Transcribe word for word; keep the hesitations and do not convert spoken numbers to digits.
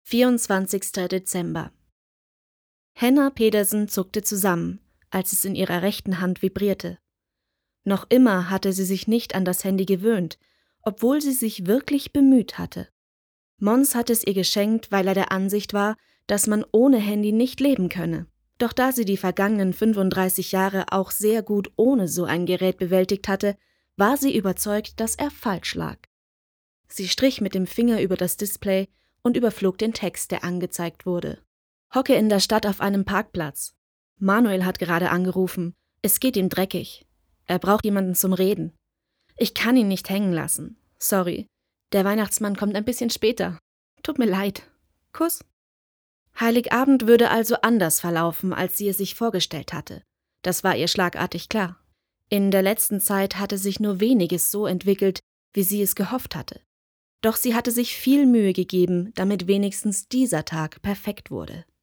vierundzwanzigster Dezember. Henna Pedersen zuckte zusammen, als es in ihrer rechten Hand vibrierte. Noch immer hatte sie sich nicht an das Handy gewöhnt, obwohl sie sich wirklich bemüht hatte. Mons hatte es ihr geschenkt, weil er der Ansicht war, dass man ohne Handy nicht leben könne. Doch da sie die vergangenen fünfunddreißig Jahre auch sehr gut ohne so ein Gerät bewältigt hatte, war sie überzeugt, dass er falsch lag. Sie strich mit dem Finger über das Display und überflog den Text, der angezeigt wurde. Hocke in der Stadt auf einem Parkplatz. Manuel hat gerade angerufen. Es geht ihm dreckig. Er braucht jemanden zum Reden. Ich kann ihn nicht hängen lassen. Sorry. Der Weihnachtsmann kommt ein bisschen später. Tut mir leid. Kuss. Heiligabend würde also anders verlaufen, als sie es sich vorgestellt hatte. Das war ihr schlagartig klar. In der letzten Zeit hatte sich nur weniges so entwickelt, wie sie es gehofft hatte. Doch sie hatte sich viel Mühe gegeben, damit wenigstens dieser Tag perfekt wurde.